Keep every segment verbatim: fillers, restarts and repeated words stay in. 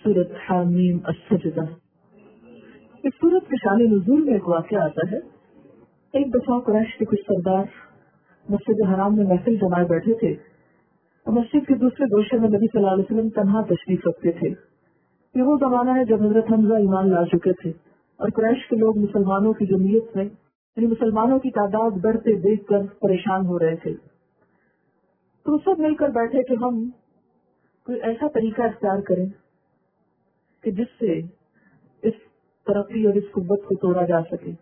سورت حامیم السجدہ۔ اس سورت کے شان نزول میں ایک واقعہ آتا ہے۔ ایک دفعہ قریش کے کچھ سردار مسجد حرام میں محفل جمائے بیٹھے تھے اور مسجد کے دوسرے گوشے میں نبی صلی اللہ علیہ وسلم تنہا تشریف رکھتے تھے۔ یہ وہ زمانہ ہے جب حضرت حمزہ ایمان لا چکے تھے اور قریش کے لوگ مسلمانوں کی جمعیت میں یعنی مسلمانوں کی تعداد بڑھتے دیکھ کر پریشان ہو رہے تھے۔ تو سب مل کر بیٹھے کہ ہم کوئی ایسا طریقہ اختیار کریں کہ جس سے اس ترقی اور اس قوت کو توڑا جا سکے۔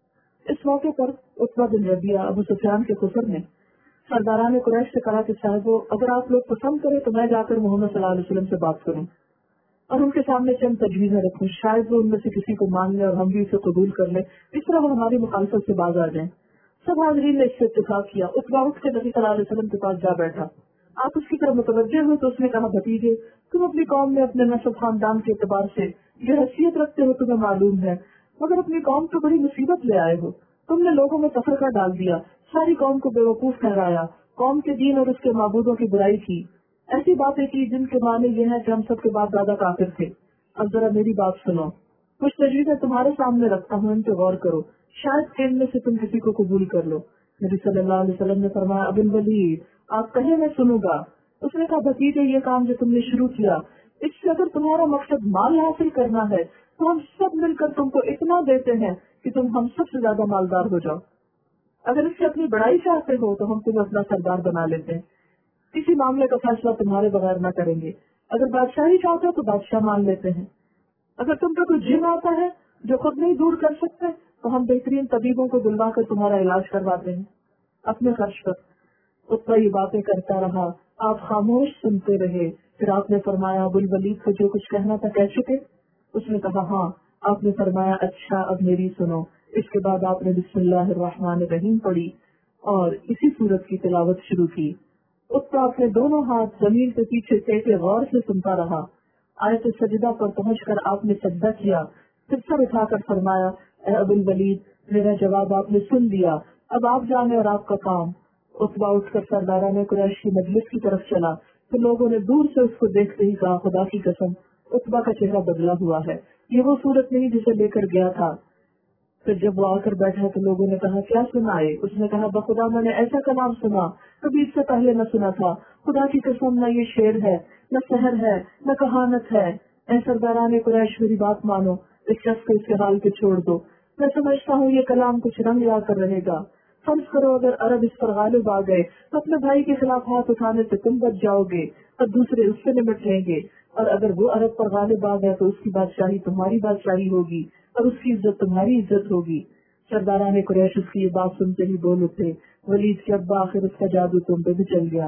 اس موقع پر عتبہ بن ربیعہ ابو سفیان کے خسر نے سرداران قریش سے کہا کہ صاحبو اگر آپ لوگ پسند کریں تو میں جا کر محمد صلی اللہ علیہ وسلم سے بات کروں اور ان کے سامنے چند تجویزیں رکھوں، شاید وہ ان میں سے کسی کو مان لے اور ہم بھی اسے قبول کر لیں، اس طرح وہ ہماری مخالفت سے باز آ جائیں۔ سب حاضرین نے اس سے اتفاق کیا۔ عتبہ اٹھ کے نبی صلی اللہ علیہ وسلم کے پاس جا بیٹھا۔ آپ اس کی طرف متوجہ ہوئے تو اس نے کہا بھتیجے تم اپنی قوم میں اپنے نسب خاندان کے اعتبار سے جو حیثیت رکھتے ہو تمہیں معلوم ہے، مگر اپنی قوم کو بڑی مصیبت لے آئے ہو۔ تم نے لوگوں میں تفرقہ ڈال دیا، ساری قوم کو بے وقوف ٹھہرایا، قوم کے دین اور اس کے معبودوں کی برائی کی، ایسی باتیں کی جن کے معنی یہ ہیں کہ ہم سب کے باپ دادا کافر تھے۔ اب ذرا میری بات سنو، کچھ تجویزیں تمہارے سامنے رکھتا ہوں، ان پہ غور کرو، شاید ان میں سے تم کسی کو قبول کر لو۔ نبی صلی اللہ علیہ وسلم نے فرمایا ابن ولید آپ کہیں میں سنوں گا۔ اس نے کہا بھتیجے یہ کام جو تم نے شروع کیا اس سے اگر تمہارا مقصد مال حاصل کرنا ہے تو ہم سب مل کر تم کو اتنا دیتے ہیں کہ تم ہم سب سے زیادہ مالدار ہو جاؤ۔ اگر اس سے اپنی بڑائی چاہتے ہو تو ہم تمہیں اپنا سردار بنا لیتے ہیں، کسی معاملے کا فیصلہ تمہارے بغیر نہ کریں گے۔ اگر بادشاہی چاہتے ہو تو بادشاہ مان لیتے ہیں۔ اگر تم پہ کوئی جن آتا ہے جو خود نہیں دور کر سکتے تو ہم بہترین طبیبوں کو بلوا کر تمہارا علاج کرواتے ہیں اپنے خرچ پر۔ اتنا یہ باتیں کرتا رہا، آپ خاموش سنتے رہے۔ پھر آپ نے فرمایا ابو الولید کو جو کچھ کہنا تھا کہہ چکے؟ اس نے کہا ہاں۔ آپ نے فرمایا اچھا اب میری سنو۔ اس کے بعد آپ نے بسم اللہ الرحمن الرحیم پڑھی اور اسی سورت کی تلاوت شروع کی۔ اتنا اپنے دونوں ہاتھ زمین کے پیچھے ٹیکے غور سے سنتا رہا۔ آیت سجدہ پر پہنچ کر آپ نے سجدہ کیا، پھر سر اٹھا کر فرمایا اے ابو الولید میرا جواب آپ نے سن لیا، اب آپ جانے اور آپ کا کام۔ عتبہ اٹھ کر سرداران قریش کی مجلس کی طرف چلا تو لوگوں نے دور سے اس کو دیکھتے ہی کہا خدا کی قسم عتبہ کا چہرہ بدلا ہوا ہے، یہ وہ صورت نہیں جسے لے کر گیا تھا۔ پھر جب وہ آ کر بیٹھا تو لوگوں نے کہا کیا سنا ہے؟ اس نے کہا بخدا میں نے ایسا کلام سنا کبھی اس سے پہلے نہ سنا تھا، خدا کی قسم نہ یہ شعر ہے نہ سحر ہے نہ کہانت ہے۔ اے سرداران قریش میری بات مانو، اس شخص کو اس کے حال پہ چھوڑ دو، میں سمجھتا ہوں یہ کلام کچھ رنگ لا کر رہے گا۔ فرض کرو اگر عرب اس پر غالب آ گئے تو اپنے بھائی کے خلاف ہاتھ اٹھانے سے تم بچ جاؤ گے اور دوسرے اس سے نمٹ لیں گے، اور اگر وہ عرب پر غالب آ گئے تو اس کی بادشاہی تمہاری بادشاہی ہوگی اور اس کی عزت تمہاری عزت ہوگی۔ سرداران قریش اس کی یہ بات سنتے ہی بول اٹھے ولید کے ابا آخر اس کا جادو تم پہ بھی چل گیا۔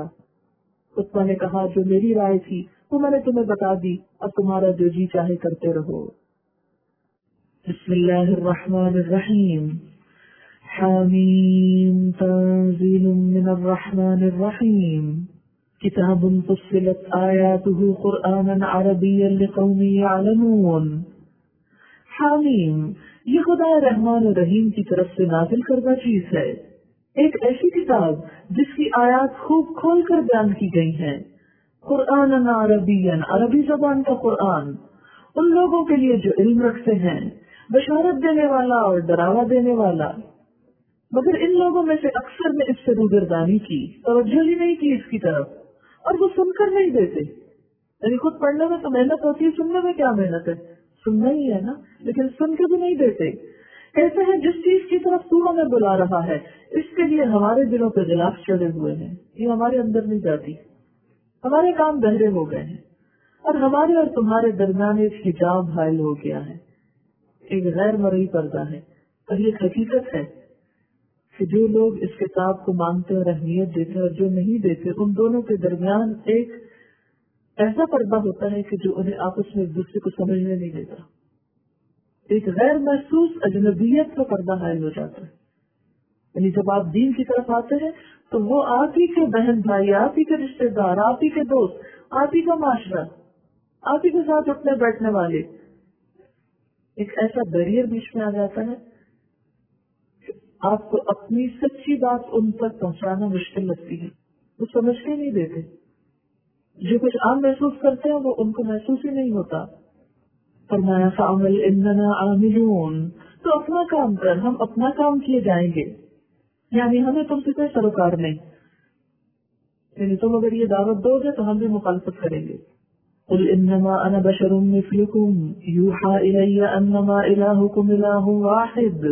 عتبہ نے کہا جو میری رائے تھی وہ میں نے تمہیں بتا دی، اب تمہارا جو جی چاہے کرتے رہو۔ بسم اللہ الرحمن الرحیم حامیم تنزیل من الرحمن الرحیم کتاب فصلت آیاتہ قرآنا عربیا لقوم یعلمون۔ حامیم یہ خدا رحمان الرحیم کی طرف سے نازل کردہ چیز ہے، ایک ایسی کتاب جس کی آیات خوب کھول کر بیان کی گئی ہیں۔ قرآن عربین عربی زبان کا قرآن، ان لوگوں کے لیے جو علم رکھتے ہیں، بشارت دینے والا اور ڈراوا دینے والا۔ مگر ان لوگوں میں سے اکثر نے اس سے روگردانی کی، توجہ ہی نہیں کی اس کی طرف، اور وہ سن کر نہیں دیتے۔ یعنی خود پڑھنے میں تو محنت ہوتی ہے، سننے میں کیا محنت ہے؟ سننا ہی ہے نا، لیکن سن کے بھی نہیں دیتے۔ کہتے ہیں جس چیز کی طرف تو ہمیں بلا رہا ہے اس کے لیے ہمارے دلوں پہ غلاف چڑھے ہوئے ہیں، یہ ہمارے اندر نہیں جاتی، ہمارے کام بہرے ہو گئے ہیں اور ہمارے اور تمہارے درمیان ایک حجاب حائل ہو گیا ہے، ایک غیر مرئی پردہ ہے۔ اور یہ حقیقت ہے کہ جو لوگ اس کتاب کو مانتے اور اہمیت دیتے اور جو نہیں دیتے ان دونوں کے درمیان ایک ایسا پردہ ہوتا ہے کہ جو انہیں آپس میں ایک دوسرے کو سمجھنے نہیں دیتا، ایک غیر محسوس اجنبیت کا پردہ حائل ہو جاتا ہے۔ یعنی جب آپ دین کی طرف آتے ہیں تو وہ آپ ہی کے بہن بھائی، آپ ہی کے رشتے دار، آپ ہی کے دوست، آپ ہی کا معاشرہ، آپ ہی کے ساتھ اٹھنے بیٹھنے والے، ایک ایسا بیریئر بیچ میں آ جاتا ہے کہ آپ کو اپنی سچی بات ان تک پہنچانا مشکل لگتی ہے، وہ سمجھ کے نہیں دیتے۔ جو کچھ عام محسوس کرتے ہیں وہ ان کو محسوس ہی نہیں ہوتا۔ فرمایا فعمل اننا عاملون، تو اپنا کام کر، ہم اپنا کام کیے جائیں گے، یعنی ہمیں تم سے کوئی سروکار نہیں، یعنی تم اگر یہ دعوت دو گے تو ہم بھی مخالفت کریں گے. قل انما انا بشر مثلکم یوحى الی انما الہکم الہ واحد.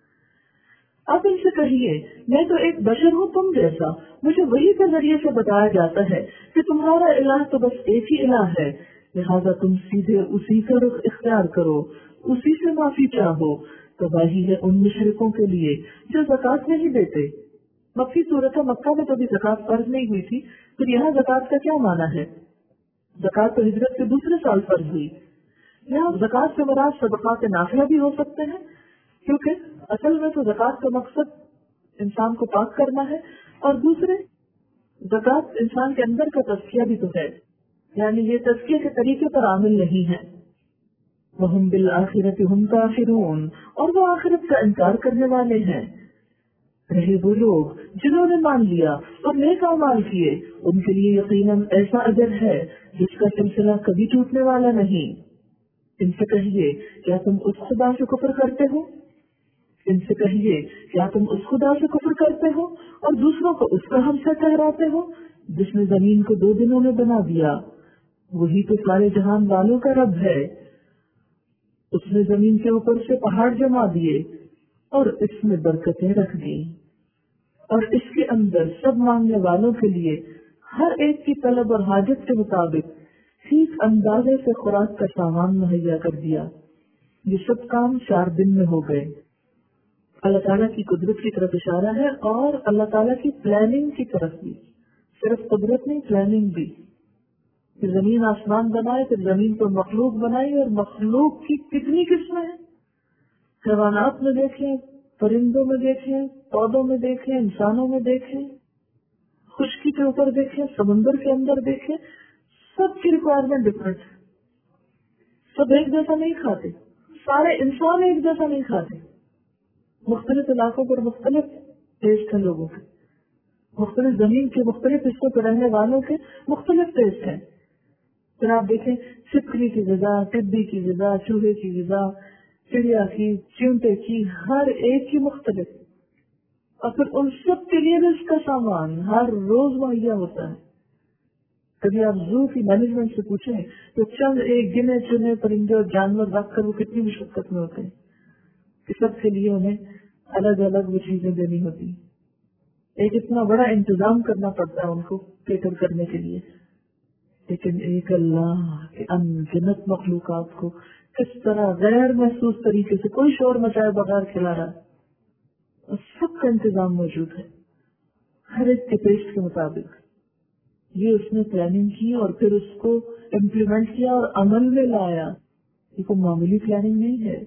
آپ ان سے کہیے میں تو ایک بشر ہوں تم جیسا، مجھے وہی کے ذریعے سے بتایا جاتا ہے کہ تمہارا الہ تو بس ایک ہی الہ ہے، لہذا تم سیدھے اسی کا رخ اختیار کرو، اسی سے معافی چاہو. تو وہی ہے ان مشرکوں کے لیے جو زکوٰۃ نہیں دیتے. مکی صورت مکہ میں کبھی زکوٰۃ فرض نہیں ہوئی تھی، پھر یہاں زکوٰۃ کا کیا معنی ہے؟ زکوٰۃ تو ہجرت کے دوسرے سال فرض ہوئی. یہاں زکوٰۃ سے مراد صدقات نافلہ بھی ہو سکتے ہیں، کیونکہ اصل میں تو زکوٰۃ کا مقصد انسان کو پاک کرنا ہے، اور دوسرے زکوٰۃ انسان کے اندر کا تزکیہ بھی تو ہے، یعنی یہ تزکیے کے طریقے پر عامل نہیں ہے. وَهُمْ بِالْآخِرَةِ هُمْ كَافِرُونَ، اور وہ آخرت کا انکار کرنے والے ہیں. رہے وہ لوگ جنہوں نے مان لیا اور نیک اعمال کیے، ان کے لیے یقیناً ایسا اجر ہے جس کا سلسلہ کبھی ٹوٹنے والا نہیں. ان سے کہیے کیا تم اس خدا سے کفر کرتے ہو ان سے کہیے کیا تم اس خدا سے کفر کرتے ہو اور دوسروں کو اس کا ہمسا ٹھہراتے ہو جس نے زمین کو دو دنوں میں بنا دیا، وہی تو سارے جہان والوں کا رب ہے. اس نے زمین کے اوپر سے پہاڑ جما دیے اور اس میں برکتیں رکھ دی، اور اس کے اندر سب مانگنے والوں کے لیے ہر ایک کی طلب اور حاجت کے مطابق ٹھیک اندازے سے خوراک کا سامان مہیا کر دیا. یہ سب کام چار دن میں ہو گئے. اللہ تعالیٰ کی قدرت کی طرف اشارہ ہے، اور اللہ تعالیٰ کی پلاننگ کی طرف بھی. صرف قدرت نہیں، پلاننگ بھی. پھر زمین آسمان بنائے، پھر زمین پر مخلوق بنائی، اور مخلوق کی کتنی قسمیں ہیں. حیوانات میں دیکھیں، پرندوں میں دیکھیں، پودوں میں دیکھیں، انسانوں میں دیکھیں، خشکی کے اوپر دیکھیں، سمندر کے اندر دیکھیں، سب کی ریکوائرمنٹ ڈفرینٹ ہے. سب ایک جیسا نہیں کھاتے، سارے انسان ایک جیسا نہیں کھاتے. مختلف علاقوں پر مختلف ٹیسٹ ہیں لوگوں کے، مختلف زمین کے مختلف حصوں پر رہنے والوں کے مختلف ٹیسٹ ہیں. پھر آپ دیکھیں چھپکلی کی غذا، ٹڈی کی غذا، چوہے کی غذا، چڑیا کی، چیونٹے کی، ہر ایک کی مختلف. اور پھر ان سب کے لیے رزق کا سامان ہر روز مہیا ہوتا ہے. کبھی آپ زو کی مینجمنٹ سے پوچھیں تو چند ایک گنے چنے پرندے اور جانور رکھ کر وہ کتنی مشقت میں ہوتے ہیں کہ سب کے لیے انہیں الگ الگ وہ چیزیں دینی ہوتی ہیں. ایک اتنا بڑا انتظام کرنا پڑتا ہے ان کو کیٹر کرنے کے لیے. لیکن ایک اللہ کے انگنت مخلوقات کو کس طرح غیر محسوس طریقے سے کوئی شور مچائے بغیر کھلا رہا ہے، اور سب کا انتظام موجود ہے ہر ایک کے ٹیسٹ کے مطابق. یہ اس نے پلاننگ کی اور پھر اس کو امپلیمنٹ کیا اور عمل میں لایا. یہ کوئی معمولی پلاننگ نہیں ہے.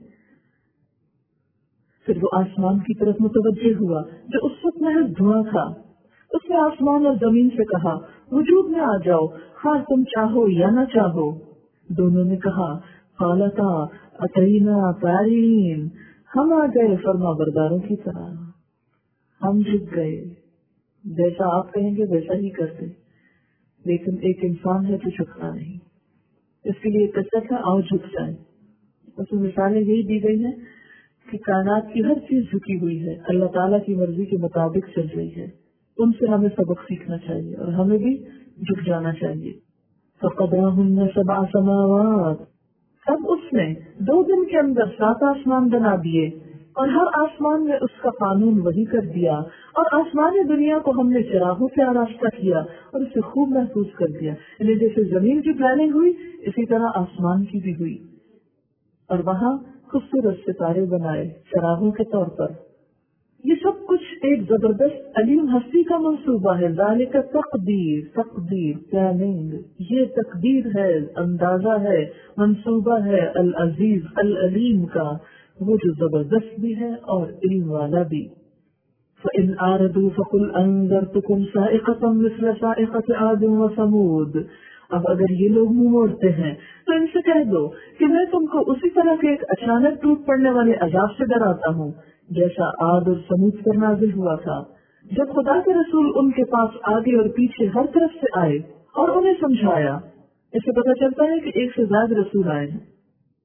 پھر وہ آسمان کی طرف متوجہ ہوا جو اس وقت محض دھواں تھا. اس نے آسمان اور زمین سے کہا وجود میں آ جاؤ، خواہ تم چاہو یا نہ چاہو. دونوں نے کہا قالتا اتینا طائعین، ہم آ گئے فرما برداروں کی طرح، ہم جھک گئے، جیسا آپ کہیں گے ویسا ہی کرتے. لیکن ایک انسان ہے تو جھکتا نہیں، اس کے لیے کثرت ہے آؤ جھک جائیں. اس میں مثالیں یہی دی گئی ہیں کہ کائنات کی ہر چیز جھکی ہوئی ہے، اللہ تعالیٰ کی مرضی کے مطابق چل رہی ہے. ان سے ہمیں سبق سیکھنا چاہیے اور ہمیں بھی جھک جانا چاہیے. فقضاهن سبع سماوات، اب اس نے دو دن کے اندر سات آسمان بنا دیے اور ہر آسمان میں اس کا قانون وہی کر دیا، اور آسمانی دنیا کو ہم نے چراغوں سے آراستہ کیا اور اسے خوب محفوظ کر دیا. یعنی جیسے زمین کی پلاننگ ہوئی اسی طرح آسمان کی بھی ہوئی، اور وہاں خوبصورت ستارے بنائے چراغوں کے طور پر. یہ سب کچھ ایک زبردست علیم ہستی کا منصوبہ ہے. ذالک تقدیر، تقدیر پلاننگ، یہ تقدیر ہے، اندازہ ہے، منصوبہ ہے العزیز العلیم کا، وہ جو زبردست بھی ہے اور علم والا بھی. فَإِنْ أَعْرَضُوا فَقُلْ أَنذَرْتُكُمْ صَاعِقَةً مِثْلَ صَاعِقَةِ عَادٍ وَثَمُودَ. اب اگر یہ لوگ منہ موڑتے ہیں تو ان سے کہہ دو کہ میں تم کو اسی طرح کے ایک اچانک ٹوٹ پڑنے والے عذاب سے ڈراتا ہوں جیسا عاد اور سمود پر نازل ہوا تھا، جب خدا کے رسول ان کے پاس آگے اور پیچھے ہر طرف سے آئے اور انہیں سمجھایا. اس سے پتہ چلتا ہے کہ ایک سے زیادہ رسول آئے ہیں.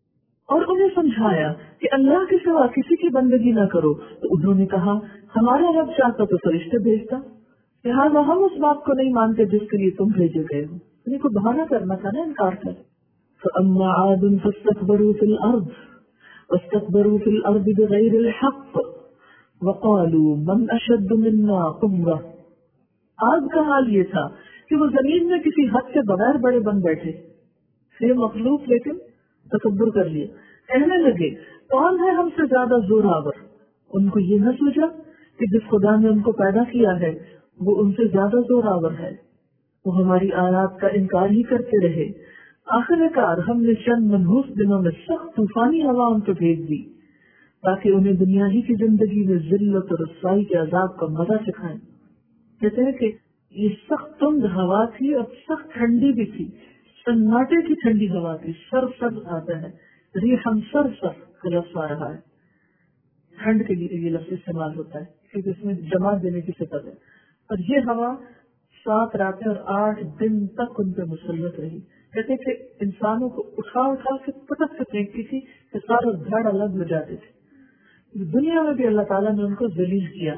اور انہیں سمجھایا کہ اللہ کے سوا کسی کی بندگی نہ کرو، تو انہوں نے کہا ہمارا رب چاہتا تو فرشتے بھیجتا، لہٰذا ہم اس بات کو نہیں مانتے جس کے لیے تم بھیجے گئے ہو۔ انہیں کو بہانہ کرنا تھا نا، انکار کر۔ فَأَمَّا عَادٌ فَاسْتَكْبَرُوا فِي الْأَرْضِ وَاسْتَكْبَرُوا فِي الْأَرْضِ بِغَيْرِ الْحَقِّ وَقَالُوا مَنْ أَشَدُّ مِنَّا قُوَّةً۔ آج کا حال یہ تھا کہ وہ زمین میں کسی حد سے بغیر بڑے بن بیٹھے، یہ مخلوق لیکن تکبر کر لیا، کہنے لگے کون ہے ہم سے زیادہ زور آور۔ ان کو یہ نہ سوچا کہ جس خدا نے ان کو پیدا کیا ہے وہ ان سے زیادہ زور آور ہے۔ وہ ہماری آیات کا انکار ہی کرتے رہے۔ آخر کار ہم نے چند منحوس دنوں میں سخت طوفانی ہوا ان کو بھیج دی تاکہ انہیں دنیا ہی کی زندگی میں ذلت اور رسوائی کے عذاب کا مزہ چکھائیں۔ کہتے ہیں کہ یہ سخت تند ہوا تھی اور سخت ٹھنڈی بھی تھی، سناٹے کی ٹھنڈی ہوا تھی، سر سر آتا ہے، ریحم سر سر کا لفظ آ رہا ہے، ٹھنڈ کے لیے یہ لفظ استعمال ہوتا ہے کیونکہ اس میں جماعت دینے کی صفت ہے۔ اور یہ ہوا سات راتیں اور آٹھ دن تک ان پہ مسلط رہی۔ کہتے کہ انسانوں کو اٹھا اٹھا کے پٹک سے پھینکتی تھی کہ سارے دھڑ الگ ہو جاتے تھے۔ دنیا میں بھی اللہ تعالیٰ نے ان کو ذلیل کیا۔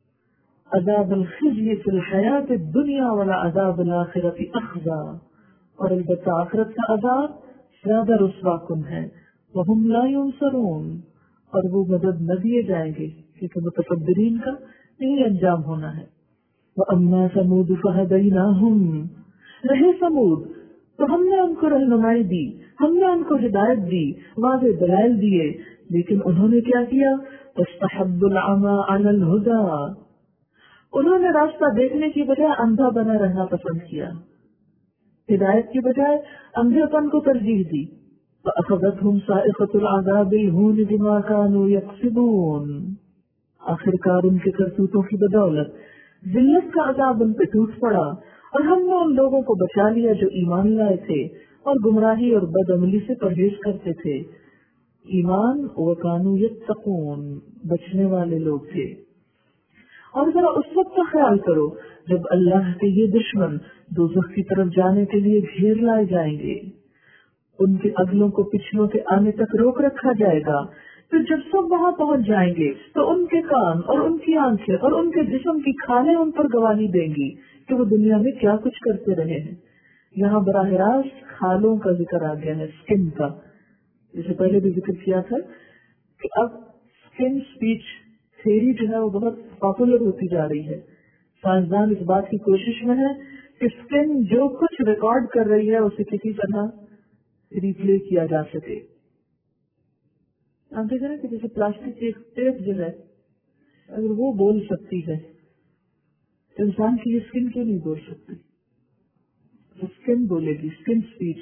عذاب الخزي فی الحیات الدنیا ولا عذاب الآخرۃ اخزی، اور البتہ آخرت کا عذاب زیادہ رسوا کن ہے۔ وہم لا ینصرون، اور وہ مدد نہ دیے جائیں گے کیونکہ متکبرین کا یہی انجام ہونا ہے۔ وَأَمَّا ثَمُودُ فَهَدَيْنَاهُمْ، رہے سمود تو ہم نے ان کو رہنمائی دی، ہم نے ان کو ہدایت دی، واضح دلائل دیے، لیکن انہوں نے کیا کیا؟ فَاسْتَحَبُّوا الْعَمَىٰ عَلَى الْهُدَىٰ، انہوں نے راستہ دیکھنے کی بجائے اندھا بنا رہنا پسند کیا، ہدایت کی بجائے اندھے پن کو ترجیح دی۔ فَأَخَذَتْهُمْ صَاعِقَةُ الْعَذَابِ الْهُونِ بِمَا كَانُوا يَكْسِبُونَ، آخر کار ان کے کرتوتوں کی بدولت ذلت کا عذاب ان پہ ٹوٹ پڑا، اور ہم نے ان لوگوں کو بچا لیا جو ایمان لائے تھے اور گمراہی اور بد عملی سے پرہیز کرتے تھے۔ ایمان وَكَانُوا يَتَّقُونَ، بچنے والے لوگ تھے۔ اور ذرا اس وقت کا خیال کرو جب اللہ کے یہ دشمن دوزخ کی طرف جانے کے لیے گھیر لائے جائیں گے، ان کے اگلوں کو پچھلوں کے آنے تک روک رکھا جائے گا، پھر جب سب وہاں پہنچ جائیں گے تو ان کے کان اور ان کی آنکھیں اور ان کے جسم کی کھالیں ان پر گواہی دیں گی کہ وہ دنیا میں کیا کچھ کرتے رہے ہیں۔ یہاں براہ راست کھالوں کا ذکر آ گیا ہے، اسکن کا، جسے پہلے بھی ذکر کیا تھا کہ اب اسکن اسپیچ تھیوری جو ہے وہ بہت پاپولر ہوتی جا رہی ہے۔ سائنسدان اس بات کی کوشش میں ہے کہ اسکن جو کچھ ریکارڈ کر رہی ہے اسے کسی طرح ریپلے کیا جا سکے۔ آپ دیکھ رہے ہیں کہ جیسے پلاسٹک کی ایک ٹیپ جو ہے اگر وہ بول سکتی ہے تو انسان کی اسکن کیوں نہیں بول سکتی؟ اسکن بولے گی، اسکن اسپیچ،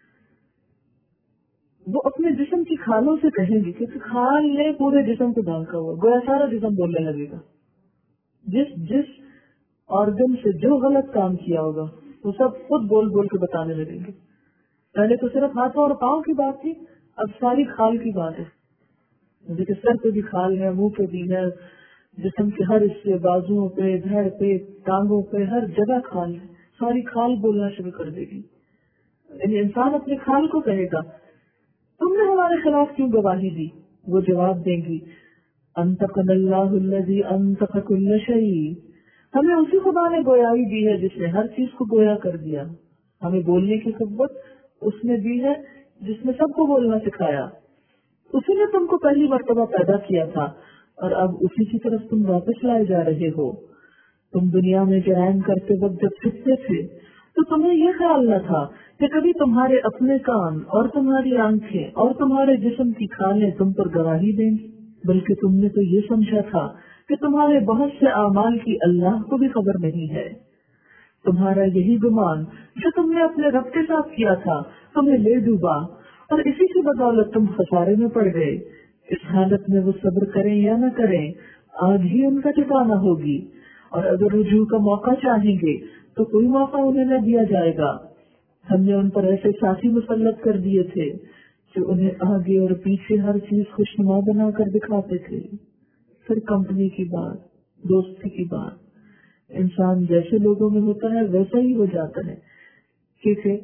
وہ اپنے جسم کی کھالوں سے کہیں گی کیونکہ کھال نے پورے جسم کو ڈھانکا ہوا، گویا سارا جسم بولنے لگے گا۔ جس جس آرگن سے جو غلط کام کیا ہوگا وہ سب خود بول بول کے بتانے لگیں گے۔ پہلے تو صرف ہاتھوں اور پاؤں کی بات تھی، اب ساری کھال کی بات ہے۔ جیسے سر پہ بھی کھال ہے، منہ پہ بھی ہے، جسم کے ہر حصے، بازوؤں پہ، دھڑ پہ، ٹانگوں پہ، ہر جگہ کھال ہے، ساری کھال بولنا شروع کر دے گی۔ یعنی انسان اپنے کھال کو کہے گا تم نے ہمارے خلاف کیوں گواہی دی؟ وہ جواب دیں گی انطقنا اللہ الذی انطق کل شیء، ہمیں اسی خدا نے گویائی دی ہے جس نے ہر چیز کو گویا کر دیا، ہمیں بولنے کی قوت اس نے دی ہے جس نے سب کو بولنا سکھایا، اسی نے تم کو پہلی مرتبہ پیدا کیا تھا اور اب اسی کی طرف تم واپس لائے جا رہے ہو۔ تم دنیا میں جرائم کرتے وقت جب چھپتے تھے تو تمہیں یہ خیال نہ تھا کہ کبھی تمہارے اپنے کان اور تمہاری آنکھیں اور تمہارے جسم کی کھالیں تم پر گواہی دیں گی، بلکہ تم نے تو یہ سمجھا تھا کہ تمہارے بہت سے اعمال کی اللہ کو بھی خبر نہیں ہے۔ تمہارا یہی گمان جو تم نے اپنے رب کے ساتھ کیا تھا تمہیں لے ڈوبا اور اسی کی بدولت تم خسارے میں پڑ گئے۔ اس حالت میں وہ صبر کریں یا نہ کریں آج ہی ان کا ٹھکانہ ہوگی، اور اگر رجوع کا موقع چاہیں گے تو کوئی موقع انہیں نہ دیا جائے گا۔ ہم نے ان پر ایسے ساتھی مسلط کر دیے تھے جو انہیں آگے اور پیچھے ہر چیز خوشنما بنا کر دکھاتے تھے۔ پھر کمپنی کی بات، دوستی کی بات، انسان جیسے لوگوں میں ہوتا ہے ویسا ہی ہو جاتا ہے، کیونکہ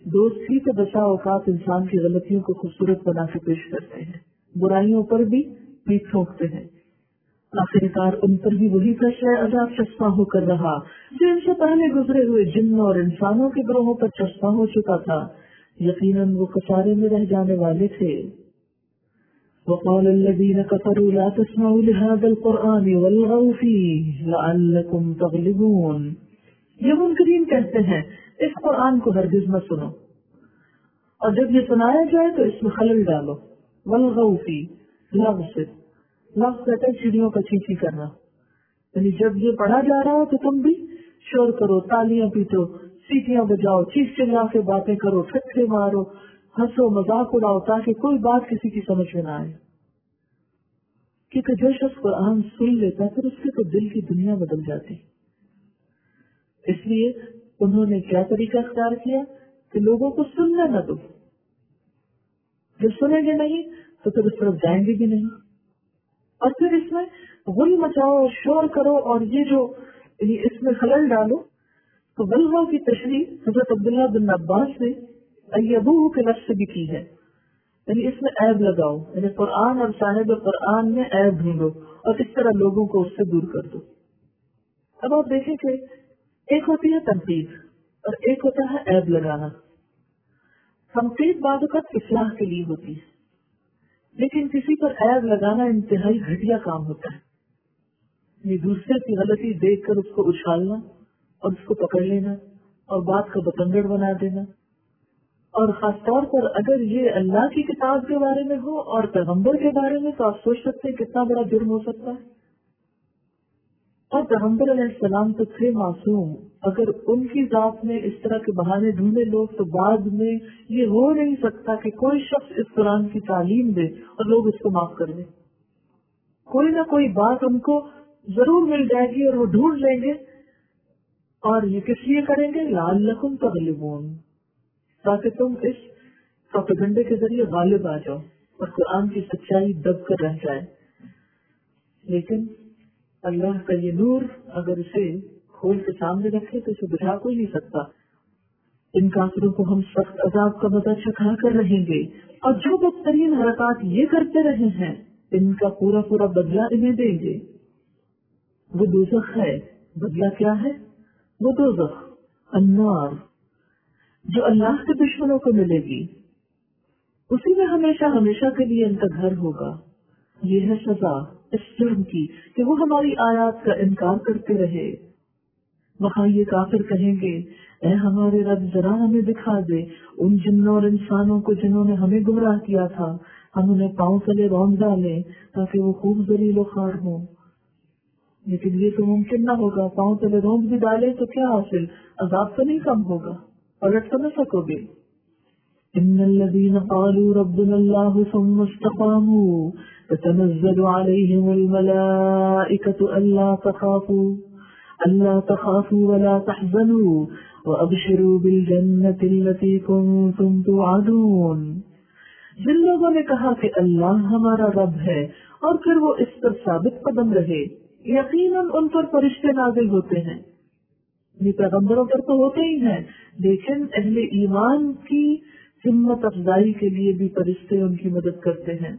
دوست ہی تو بسا اوقات انسان کی غلطیوں کو خوبصورت بنا کے پیش کرتے ہیں، برائیوں پر بھی پیٹ ٹھوکتے ہیں۔ آخر کار ان پر بھی وہی کشر عذاب چسپاں ہو کر رہا جو ان سے پہلے گزرے ہوئے جنوں اور انسانوں کے گروہوں پر چسپاں ہو چکا تھا۔ یقیناً وہ خسارے میں رہ جانے والے تھے۔ وقال الذين كفروا لا تسمعوا لهذا القرآن والغوا فيه لعلكم تغلبون۔ یہ منکرین کہتے ہیں اس قرآن کو ہرگز نہ سنو، اور جب یہ سنایا جائے تو اس میں خلل ڈالو۔ والغوا فيه لغو سے لفظ کہتے ہیں چڑیوں کا چیچی کرنا، یعنی جب یہ پڑھا جا رہا ہو تو تم بھی شور کرو، تالیاں پیٹو، سیٹیاں بجاؤ، چیخ چلا کے باتیں کرو، ٹھٹھے مارو، ہنسو، مذاق اڑاؤ، تاکہ کوئی بات کسی کی سمجھ میں نہ آئے۔ کیونکہ جو شخص قرآن سن لیتا ہے پھر اس کے تو دل کی دنیا بدل جاتی۔ اس لیے انہوں نے کیا طریقہ اختیار کیا کہ لوگوں کو سننے نہ دو، جو سنیں گے نہیں تو پھر اس طرف جائیں گے بھی نہیں، اور پھر اس میں غل مچاؤ اور شور کرو، اور یہ جو اس میں خلل ڈالو۔ تو بلغا کی تشریح حضرت عبداللہ بن عباس نے ایبوہ کے لفظ سے بھی کی ہے، یعنی اس میں عیب لگاؤ، یعنی قرآن اور صاحب قرآن میں عیب ڈھونڈو اور اس طرح لوگوں کو اس سے دور کر دو۔ اب آپ دیکھیں کہ ایک ہوتی ہے تنقید اور ایک ہوتا ہے عیب لگانا۔ تنقید بعض اوقات اصلاح کے لیے ہوتی ہے، لیکن کسی پر عیب لگانا انتہائی گھٹیا کام ہوتا ہے۔ یہ دوسرے کی غلطی دیکھ کر اس کو اچھالنا اور اس کو پکڑ لینا اور بات کا بتنگڑ بنا دینا، اور خاص طور پر اگر یہ اللہ کی کتاب کے بارے میں ہو اور پیغمبر کے بارے میں، تو آپ سوچ سکتے ہیں کتنا بڑا جرم ہو سکتا ہے۔ اور پیغمبر علیہ السلام تو تھے معصوم، اگر ان کی ذات میں اس طرح کے بہانے ڈھونڈے لوگ تو بعد میں یہ ہو نہیں سکتا کہ کوئی شخص اس قرآن کی تعلیم دے اور لوگ اس کو معاف کر دیں۔ کوئی نہ کوئی بات ان کو ضرور مل جائے گی اور وہ ڈھونڈ لیں گے، اور یہ کس لیے کریں گے؟ لعلکم تغلبون، تاکہ تم اس پروپیگنڈے کے ذریعے غالب آ جاؤ اور قرآن کی سچائی دب کر رہ جائے۔ لیکن اللہ کا یہ نور اگر اسے کھول کے سامنے رکھے تو اسے بجھا کوئی نہیں سکتا۔ ان کافروں کو ہم سخت عذاب کا مزہ چکھا کر رہیں گے، اور جو بدترین حرکات یہ کرتے رہے ہیں ان کا پورا پورا بدلہ انہیں دیں گے۔ وہ دوزخ ہے، بدلہ کیا ہے؟ وہ دوزخ النار جو اللہ کے دشمنوں کو ملے گی، اسی میں ہمیشہ ہمیشہ کے لیے ان کا گھر ہوگا۔ یہ ہے سزا اس جرم کی کہ وہ ہماری آیات کا انکار کرتے رہے۔ وہاں یہ کافر کہیں گے، اے ہمارے رب ذرا ہمیں دکھا دے ان جنوں اور انسانوں کو جنہوں نے ہمیں گمراہ کیا تھا، ہم انہیں پاؤں تلے روند ڈالیں تاکہ وہ خوب ذلیل و خوار ہوں۔ لیکن یہ تو ممکن نہ ہوگا، پاؤں تلے روند بھی ڈالے تو کیا حاصل؟ عذاب تو نہیں کم ہوگا، پلٹ تو نہ سکو گے۔ ان الذين قالوا ربنا الله ثم استقاموا تتنزل عليهم الملائكة الا تخافوا الا تخافوا ولا تحزنوا وابشروا بالجنة التي كنتم توعدون۔ جن لوگوں نے کہا کہ اللہ ہمارا رب ہے اور پھر وہ اس پر ثابت قدم رہے، یقیناً ان پر فرشتے نازل ہوتے ہیں، یہ پیغمبروں پر تو ہوتے ہی ہیں، لیکن اہل ایمان کی ہمت افزائی کے لیے بھی فرشتے ان کی مدد کرتے ہیں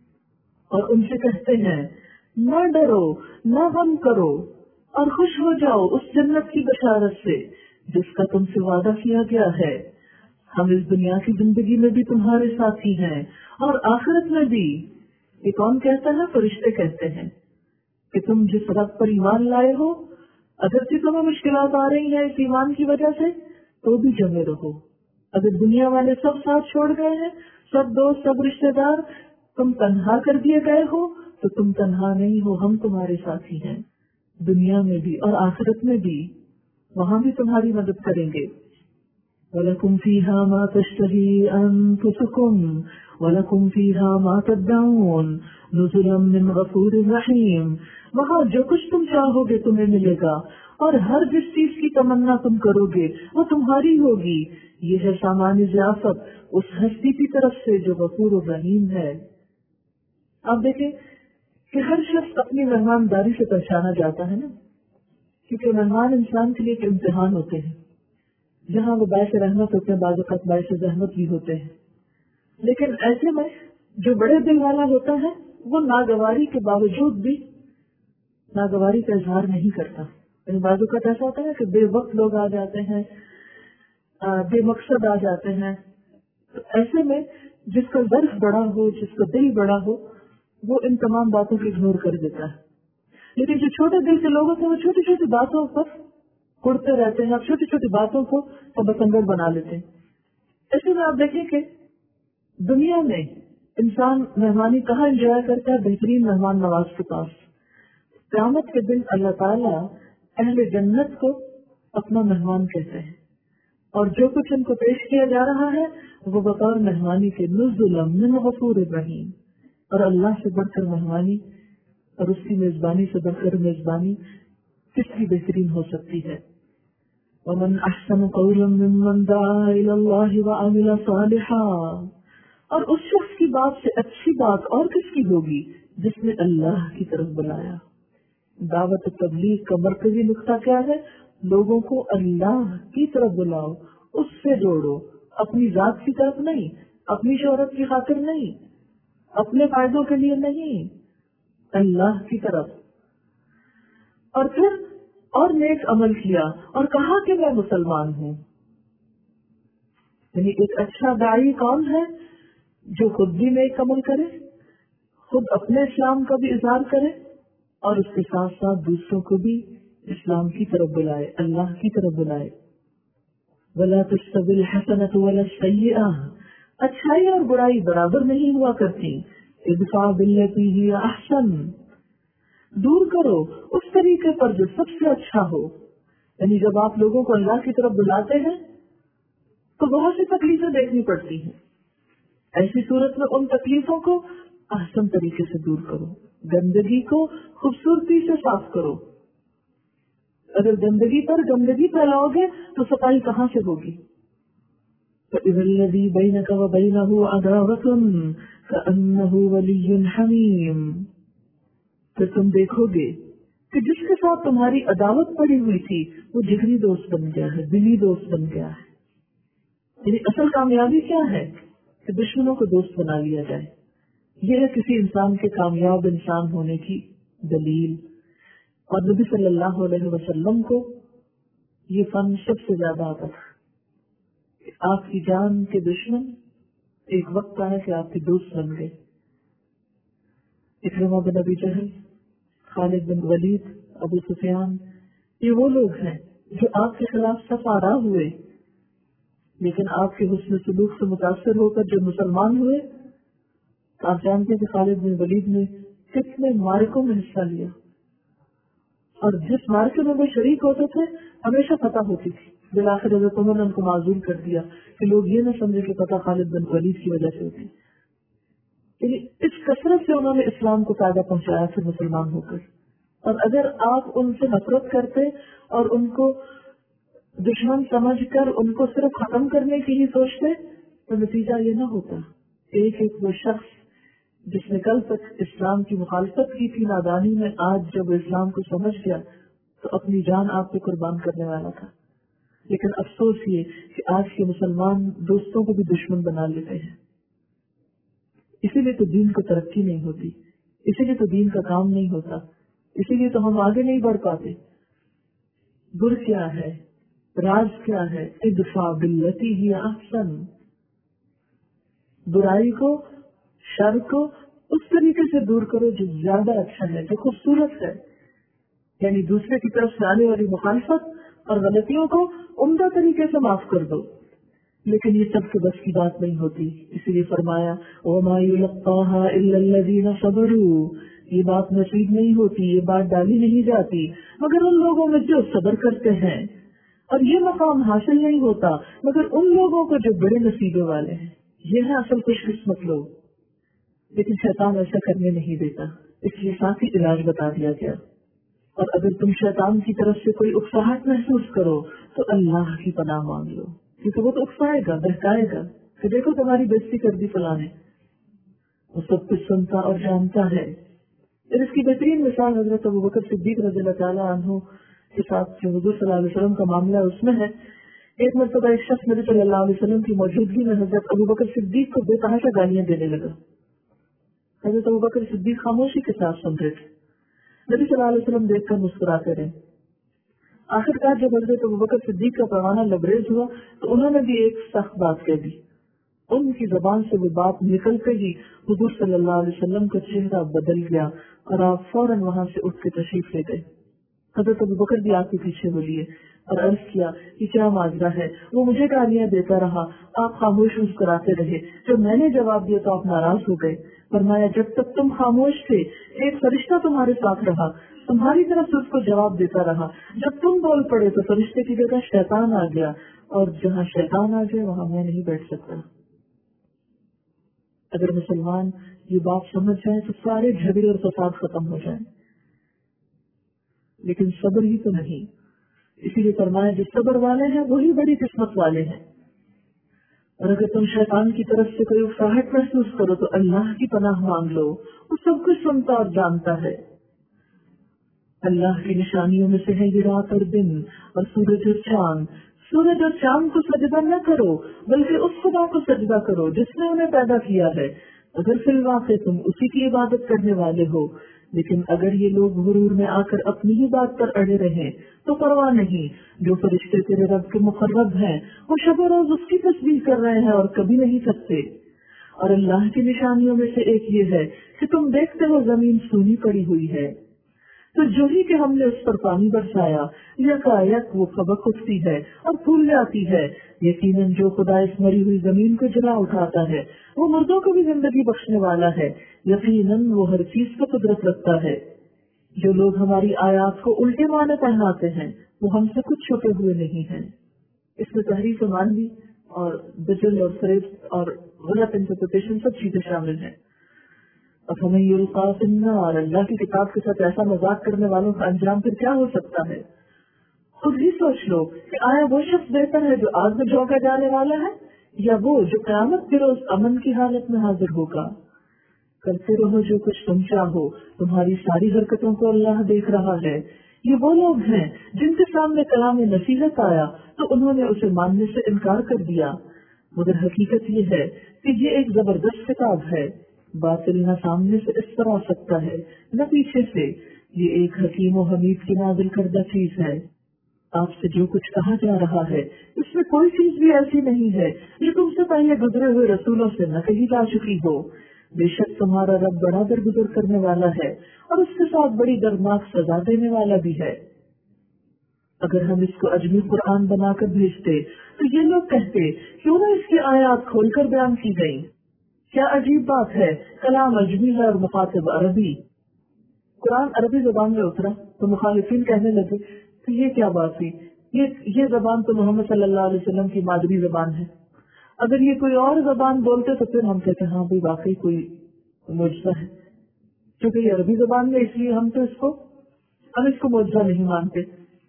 اور ان سے کہتے ہیں نہ ڈرو نہ غم کرو اور خوش ہو جاؤ اس جنت کی بشارت سے جس کا تم سے وعدہ کیا گیا ہے۔ ہم اس دنیا کی زندگی میں بھی تمہارے ساتھی ہیں اور آخرت میں بھی۔ یہ کون کہتا ہے؟ فرشتے کہتے ہیں کہ تم جس رب پر ایمان لائے ہو، اگر کہ تمہیں مشکلات آ رہی ہیں اس ایمان کی وجہ سے، تو بھی جمے رہو۔ اگر دنیا والے سب ساتھ چھوڑ گئے ہیں، سب دوست سب رشتے دار تم تنہا کر دیے گئے ہو، تو تم تنہا نہیں ہو، ہم تمہارے ساتھی ہیں، دنیا میں بھی اور آخرت میں بھی، وہاں بھی تمہاری مدد کریں گے۔ وَلَكُمْ فِيهَا مَا تَشْتَهِي أَنفُسُكُمْ وَلَكُمْ فِيهَا مَا تَدَّعُونَ نُزُلًا مِّن غَفُورٍ رَّحِيمٍ۔ وہاں جو کچھ تم چاہو گے تمہیں ملے گا، اور ہر جس چیز کی تمنا تم کرو گے وہ تمہاری ہوگی۔ یہ ہے سامان ضیافت اس ہستی کی طرف سے جو غفور الرحیم ہے۔ آپ دیکھیں کہ ہر شخص اپنی مہمانداری سے پہچانا جاتا ہے نا، کیونکہ مہمان انسان کے لیے ایک امتحان ہوتے ہیں۔ جہاں وہ باعث رحمت ہوتے ہیں بعض اوقات باعث زحمت بھی ہوتے ہیں. لیکن ایسے میں جو بڑے دل والا ہوتا ہے وہ ناگواری کے باوجود بھی ناگواری کا اظہار نہیں کرتا. یعنی بعض اوقات ایسا ہوتا ہے کہ بے وقت لوگ آ جاتے ہیں, بے مقصد آ جاتے ہیں. تو ایسے میں جس کا ظرف بڑا ہو, جس کا دل بڑا ہو, وہ ان تمام باتوں کو اگنور کر دیتا ہے. لیکن جو چھوٹے دل کے لوگ ہوتے ہیں وہ چھوٹی چھوٹی باتوں پر اڑتے رہتے ہیں, آپ چھوٹی چھوٹی باتوں کو تبسنگر بنا لیتے ہیں. ایسے میں آپ دیکھیں کہ دنیا میں انسان مہمانی کہاں انجوائے کرتا ہے؟ بہترین مہمان نواز کے پاس. قیامت کے دن اللہ تعالیٰ اہل جنت کو اپنا مہمان کہتے ہیں, اور جو کچھ ان کو پیش کیا جا رہا ہے وہ بطور مہمانی کے نزلا من غفور رحیم. اور اللہ سے بڑھ کر مہمانی اور اس کی میزبانی سے بڑھ کر میزبانی کس کی بہترین ہو سکتی ہے؟ ومن احسن قولا ممن دعا الى الله وعمل صالحا. اور اس شخص کی بات سے اچھی بات اور کس کی ہوگی جس نے اللہ کی طرف بلایا. دعوت تبلیغ کا مرکزی نقطہ کیا ہے؟ لوگوں کو اللہ کی طرف بلاؤ, اس سے جوڑو, اپنی ذات کی طرف نہیں, اپنی شہرت کی خاطر نہیں, اپنے فائدوں کے لیے نہیں, اللہ کی طرف. اور پھر اور نیک عمل کیا اور کہا کہ میں مسلمان ہوں. یعنی ایک اچھا داعی کون ہے؟ جو خود بھی نیک عمل کرے, خود اپنے اسلام کا بھی اظہار کرے, اور اس کے ساتھ ساتھ دوسروں کو بھی اسلام کی طرف بلائے, اللہ کی طرف بلائے. وَلَا تَسْتَوِي الْحَسَنَةُ وَلَا السَّيِّئَةُ. اچھائی اور برائی برابر نہیں ہوا کرتی. ادفع باللتی ہی احسن. دور کرو اس طریقے پر جو سب سے اچھا ہو. یعنی جب آپ لوگوں کو اللہ کی طرف بلاتے ہیں تو بہت سی تکلیفیں دیکھنی پڑتی ہیں. ایسی صورت میں ان تکلیفوں کو احسن طریقے سے دور کرو, گندگی کو خوبصورتی سے صاف کرو. اگر گندگی پر گندگی پھیلاؤ گے تو صفائی کہاں سے ہوگی؟ فَإِذَا الَّذِي بَيْنَكَ وَبَيْنَهُ عَدَاوَةٌ كَأَنَّهُ وَلِيٌّ حَمِيمٌ. پھر تم دیکھو گے کہ جس کے ساتھ تمہاری عداوت پڑی ہوئی تھی وہ جگری دوست بن گیا ہے, دلی دوست بن گیا ہے. یعنی اصل کامیابی کیا ہے؟ کہ دشمنوں کو دوست بنا لیا جائے. یہ ہے کسی انسان کے کامیاب انسان ہونے کی دلیل. اور نبی صلی اللہ علیہ وسلم کو یہ فن سب سے زیادہ آتا تھا. آپ کی جان کے دشمن ایک وقت آیا کہ آپ کے دوست بن گئے. اکرمہ بن ابی جہل, خالد بن ولید, ابو سفیان, یہ وہ لوگ ہیں جو آپ کے خلاف سفارا ہوئے, لیکن آپ کے حسن سلوک سے متاثر ہو کر جو مسلمان ہوئے. آپ جانتے ہیں کہ خالد بن ولید نے کتنے مارکوں میں حصہ لیا, اور جس مارکے میں وہ شریک ہوتے تھے ہمیشہ فتح ہوتی تھی. بالآخر حضرت عمر نے ان کو معذور کر دیا کہ لوگ یہ نہ سمجھے کہ فتح خالد بن ولید کی وجہ سے ہوتی. یعنی اس کثرت سے انہوں نے اسلام کو فائدہ پہنچایا پھر مسلمان ہو کر. اور اگر آپ ان سے نفرت کرتے اور ان کو دشمن سمجھ کر ان کو صرف ختم کرنے کی ہی سوچتے تو نتیجہ یہ نہ ہوتا. ایک ایک وہ شخص جس نے کل تک اسلام کی مخالفت کی تھی نادانی میں, آج جب اسلام کو سمجھ گیا تو اپنی جان آپ کو قربان کرنے والا تھا. لیکن افسوس یہ کہ آج کے مسلمان دوستوں کو بھی دشمن بنا لیتے ہیں. اسی لیے تو دین کو ترقی نہیں ہوتی, اسی لیے تو دین کا کام نہیں ہوتا, اسی لیے تو ہم آگے نہیں بڑھ پاتے. گر کیا ہے, راز کیا ہے؟ ادفع باللتی ہی احسن. برائی کو, شر کو اس طریقے سے دور کرو جو زیادہ اچھا ہے, جو خوبصورت ہے. یعنی دوسرے کی طرف سے آنے والی مخالفت اور غلطیوں کو عمدہ طریقے سے معاف کر دو. لیکن یہ سب کے بس کی بات نہیں ہوتی. اسی لیے فرمایا وَمَا يُلَقَّاهَا إِلَّا الَّذِينَ صَبَرُوا. یہ بات نصیب نہیں ہوتی, یہ بات ڈالی نہیں جاتی مگر ان لوگوں میں جو صبر کرتے ہیں. اور یہ مقام حاصل نہیں ہوتا مگر ان لوگوں کو جو بڑے نصیبے والے ہیں. یہ ہے اصل خوش قسمت لوگ. لیکن شیطان ایسا کرنے نہیں دیتا, اس لیے ساتھ ہی علاج بتا دیا گیا. اور اگر تم شیطان کی طرف سے کوئی اکساہٹ محسوس کرو تو اللہ کی پناہ مانگ لو, کیونکہ وہ تو اکسائے گا, بہکائے گا کہ دیکھو تمہاری بےزتی کر دی فلاں نے. وہ سب کچھ سنتا اور جانتا ہے. پھر اس کی بہترین مثال حضرت ابوبکر صدیق رضی اللہ تعالیٰ عنہ کے ساتھ جو حضور صلی اللہ علیہ وسلم کا معاملہ اس میں ہے ایک مرتبہ ایک شخص نبی صلی اللہ علیہ وسلم کی موجودگی میں حضرت ابوبکر صدیق کو بے تحاشا گالیاں دینے لگا. حضرت ابوبکر صدیق خاموشی کے ساتھ سن رہے تھے. نبی صلی اللہ علیہ وسلم دیکھ کر مسکراتے رہے. آخر کار جب حضرت ابوبکر صدیق کا پیمانہ لبریز ہوا تو انہوں نے بھی ایک سخت بات کہہ دی. ان کی زبان سے وہ بات نکلتے ہی حضور صلی اللہ علیہ وسلم کا چہرہ بدل گیا اور آپ فوراً وہاں سے اٹھ کے تشریف لے گئے. حضرت ابوبکر بھی آپ کے پیچھے بولیے اور عرض کیا کہ کیا معاذرہ ہے. وہ مجھے گالیاں دیتا رہا, آپ خاموش مسکراتے رہے. جب میں نے جواب دیا تو آپ ناراض ہو گئے. فرمایا جب تک تم خاموش تھے ایک فرشتہ تمہارے ساتھ رہا, تمہاری طرف سے اس کو جواب دیتا رہا. جب تم بول پڑے تو فرشتے کی جگہ شیطان آ گیا, اور جہاں شیطان آ جائے وہاں میں نہیں بیٹھ سکتا. اگر مسلمان یہ بات سمجھ جائیں تو سارے جھگڑے اور فساد ختم ہو جائیں, لیکن صبر ہی تو نہیں. اسی لیے فرمایا جو صبر والے ہیں وہی بڑی قسمت والے ہیں. اور اگر تم شیطان کی طرف سے کوئی اکساہٹ محسوس کرو تو اللہ کی پناہ مانگ لو, وہ سب کچھ سنتا اور جانتا ہے. اللہ کی نشانیوں میں سے ہے یہ رات اور دن اور سورج اور چاند. سورج اور چاند کو سجدہ نہ کرو بلکہ اس خدا کو سجدہ کرو جس نے انہیں پیدا کیا ہے, اگر فی الواقع تم اسی کی عبادت کرنے والے ہو. لیکن اگر یہ لوگ غرور میں آ کر اپنی ہی بات پر اڑے رہیں تو پرواہ نہیں, جو فرشتے تیرے رب کے مقرب ہیں وہ شب و روز اس کی تسبیح کر رہے ہیں اور کبھی نہیں تھکتے. اور اللہ کی نشانیوں میں سے ایک یہ ہے کہ تم دیکھتے ہو زمین سونی پڑی ہوئی ہے, تو جو ہی کہ ہم نے اس پر پانی برسایا یکایک وہ خبک اٹھتی ہے اور پھول جاتی ہے. یقیناً جو خدا اس مری ہوئی زمین کو جلا اٹھاتا ہے وہ مردوں کو بھی زندگی بخشنے والا ہے. یقیناً وہ ہر چیز پر قدرت رکھتا ہے. جو لوگ ہماری آیات کو الٹے معنی پہناتے ہیں وہ ہم سے کچھ چھپے ہوئے نہیں ہیں. اس میں تحریف مانوی اور دجل اور فریب اور غلط انٹرپریٹیشن سب چیزیں شامل ہیں. اور ہمیں یہ القافنا اور اللہ کی کتاب کے ساتھ ایسا مذاق کرنے والوں کا انجام پھر کیا ہو سکتا ہے. خود ہی سوچ لو کہ آیا وہ شخص بہتر ہے جو آگ میں جھونکا جانے والا ہے یا وہ جو قیامت کے روز امن کی حالت میں حاضر ہوگا. کرتے رہو جو کچھ تم چاہو, تمہاری ساری حرکتوں کو اللہ دیکھ رہا ہے. یہ وہ لوگ ہیں جن کے سامنے کلام نصیحت آیا تو انہوں نے اسے ماننے سے انکار کر دیا, مگر حقیقت یہ ہے کہ یہ ایک زبردست کتاب ہے. باطل نہ سامنے سے اس طرح آ سکتا ہے نہ پیچھے سے. یہ ایک حکیم و حمید کی نازل کردہ چیز ہے. آپ سے جو کچھ کہا جا رہا ہے اس میں کوئی چیز بھی ایسی نہیں ہے جو تم سے پہلے گزرے ہوئے رسولوں سے نہ کہی جا چکی ہو. بے شک تمہارا رب بڑا درگزر کرنے والا ہے اور اس کے ساتھ بڑی دردناک سزا دینے والا بھی ہے. اگر ہم اس کو اجمی قرآن بنا کر بھیجتے تو یہ لوگ کہتے کیوں نہ اس کی آیات کھول کر بیان کی گئی. کیا عجیب بات ہے, کلام اجمی ہے اور مخاطب عربی. قرآن عربی زبان میں اترا تو مخالفین کہنے لگے تو یہ کیا بات ہوئی, یہ یہ زبان تو محمد صلی اللہ علیہ وسلم کی مادری زبان ہے. اگر یہ کوئی اور زبان بولتے تو پھر ہم کہتے ہاں بھائی واقعی کوئی معجزہ ہے, کیونکہ یہ عربی زبان میں اس لیے ہم تو اس کو ہم اس کو معجزہ نہیں مانتے.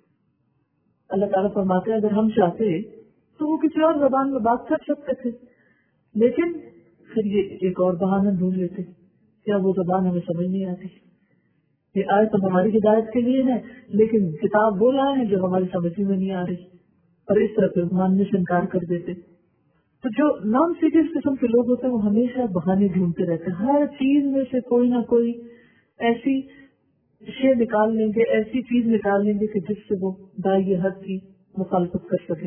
اللہ تعالیٰ فرماتے ہیں اگر ہم چاہتے تو وہ کسی اور زبان میں بات کر سکتے تھے, لیکن پھر یہ ایک اور بہانہ ڈھونڈ لیتے کیا وہ زبان ہمیں سمجھ نہیں آتی. یہ آیت تو ہماری ہدایت کے لیے ہے لیکن کتاب وہ لائے ہیں جو ہماری سمجھ میں نہیں آ رہی, اور اس طرح پھر ماننے سے انکار کر دیتے. تو جو نان سیریس قسم کے لوگ ہوتے ہیں وہ ہمیشہ بہانے ڈھونڈتے رہتے ہیں. ہر چیز میں سے کوئی نہ کوئی ایسی شے نکال لیں گے, ایسی چیز نکال لیں گے کہ جس سے وہ دائی حد کی مخالفت کر سکے.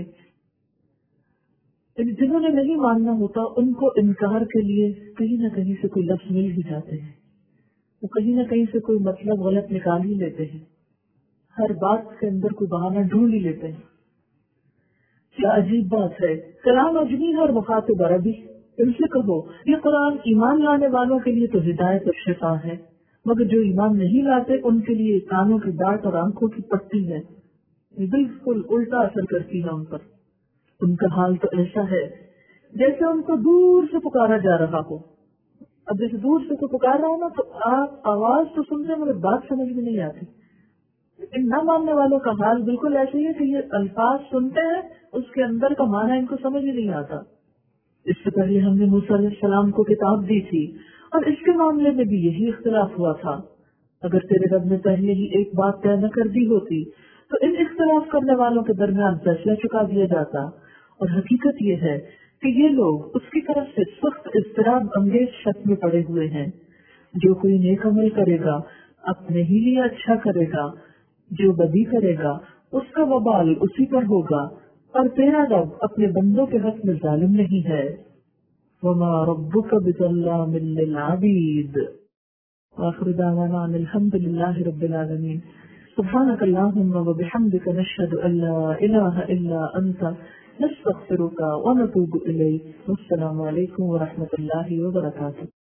جنہوں نے نہیں ماننا ہوتا ان کو انکار کے لیے کہیں نہ کہیں سے کوئی لفظ مل بھی جاتے ہیں, وہ کہیں نہ کہیں سے کوئی مطلب غلط نکال ہی لیتے ہیں, ہر بات کے اندر کوئی بہانہ ڈھونڈ ہی لیتے ہیں. کیا عجیب بات ہے, کلام اجمی ہے اور مخاطب عربی. ان سے کہو یہ قرآن ایمان لانے والوں کے لیے تو ہدایت اور شفا ہے, مگر جو ایمان نہیں لاتے ان کے لیے کانوں کی ڈانٹ اور آنکھوں کی پٹی ہے. بالکل الٹا اثر کرتی ہے ان پر. ان کا حال تو ایسا ہے جیسے ان کو دور سے پکارا جا رہا ہو. اب جیسے دور سے کوئی پکار رہا ہو نا تو آپ آواز تو سنتے مگر بات سمجھ میں نہیں آتی. ان نہ ماننے والوں کا حال بالکل ایسے ہی ہے کہ یہ الفاظ سنتے ہیں اس کے اندر کا معنی ان کو سمجھ ہی نہیں آتا. اس سے پہلے ہم نے موسیٰ علیہ السلام کو کتاب دی تھی اور اس کے معاملے میں بھی یہی اختلاف ہوا تھا. اگر تیرے رب نے پہلے ہی ایک بات طے نہ کر دی ہوتی تو ان اختلاف کرنے والوں کے درمیان فیصلہ چکا دیا جاتا، اور حقیقت یہ ہے کہ یہ لوگ اس کی طرف سے سخت اضطراب انگیز شک میں پڑے ہوئے ہیں۔ جو کوئی نیک عمل کرے گا اپنے ہی لیے اچھا کرے گا، جو بدی کرے گا اس کا وبال اسی پر ہوگا، اور تیرا رب اپنے بندوں کے حق میں ظالم نہیں ہے۔ وما ربک بظلام للعبید۔ وآخر دعوانا ان الحمد للہ رب العالمین۔ سبحانک اللہم وبحمدک نشہد ان لا الہ الا انت نستغفرک ونتوب الیک۔ والسلام علیکم ورحمۃ اللہ وبرکاتہ۔